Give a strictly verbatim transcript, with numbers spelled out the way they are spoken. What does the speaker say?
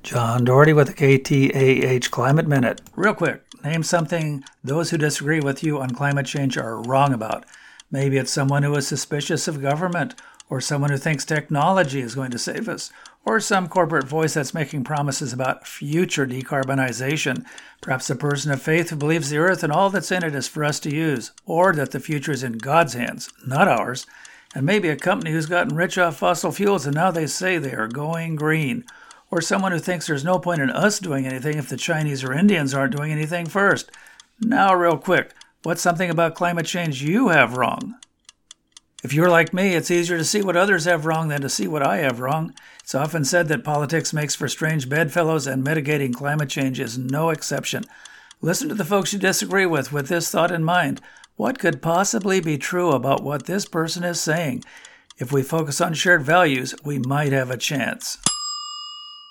John Doherty with the K T A H Climate Minute. Real quick, name something those who disagree with you on climate change are wrong about. Maybe it's someone who is suspicious of government, or someone who thinks technology is going to save us, or some corporate voice that's making promises about future decarbonization. Perhaps a person of faith who believes the earth and all that's in it is for us to use, or that the future is in God's hands, not ours. And maybe a company who's gotten rich off fossil fuels and now they say they are going green. Or someone who thinks there's no point in us doing anything if the Chinese or Indians aren't doing anything first. Now, real quick, what's something about climate change you have wrong? If you're like me, it's easier to see what others have wrong than to see what I have wrong. It's often said that politics makes for strange bedfellows, and mitigating climate change is no exception. Listen to the folks you disagree with with this thought in mind. What could possibly be true about what this person is saying? If we focus on shared values, we might have a chance.